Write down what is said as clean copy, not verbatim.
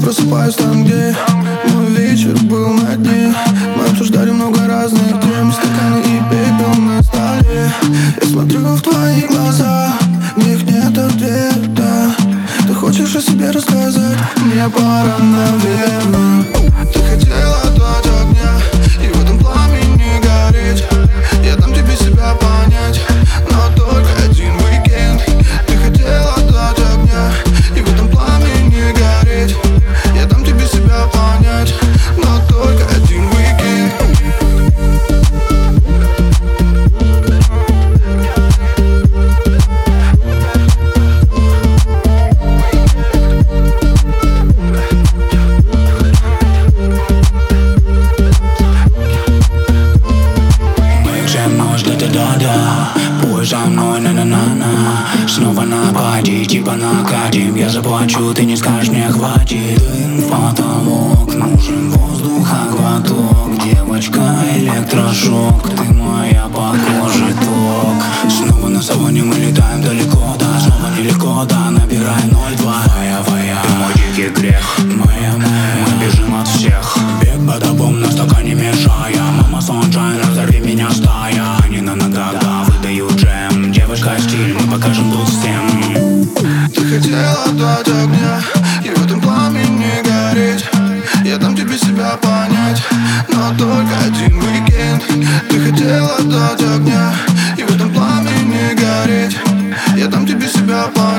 просыпаюсь там, где мой вечер был на дне. Мы обсуждали много разных тем, стаканы и пепел на столе. Я смотрю в твои глаза, в них нет ответа. Ты хочешь о себе рассказать? Мне пора, наверное. Ты хотела дать огня и в этом пламени гореть. Я дам тебе себя понять, но только один уикенд. Ты хотела дать огня и в этом пламени гореть. Я дам тебе себя понять, но только один уикенд. Да-да, пой за мной, на-на-на-на. Снова на пати, типа накатим. Я заплачу, ты не скажешь, мне хватит. Дым в потолок, нужен воздуха глоток. Девочка, электрошок, ты моя по коже ток. Снова на салоне мы летаем далеко, да. Снова нелегко, да, набирай 0,2. Твоя, ты мой дикий грех. Моя, мы бежим от всех. Бег бадабом на стакане мешая. Мама Санджайн, разорви меня стая. Они на ногах, да, выдают джем. Девочка, стиль, мы покажем тут всем. Ты хотела дать огня и в этом пламени гореть. Я дам тебе себя понять, но только один уикенд. Ты хотела дать огня и в этом пламени гореть. Я дам тебе себя понять.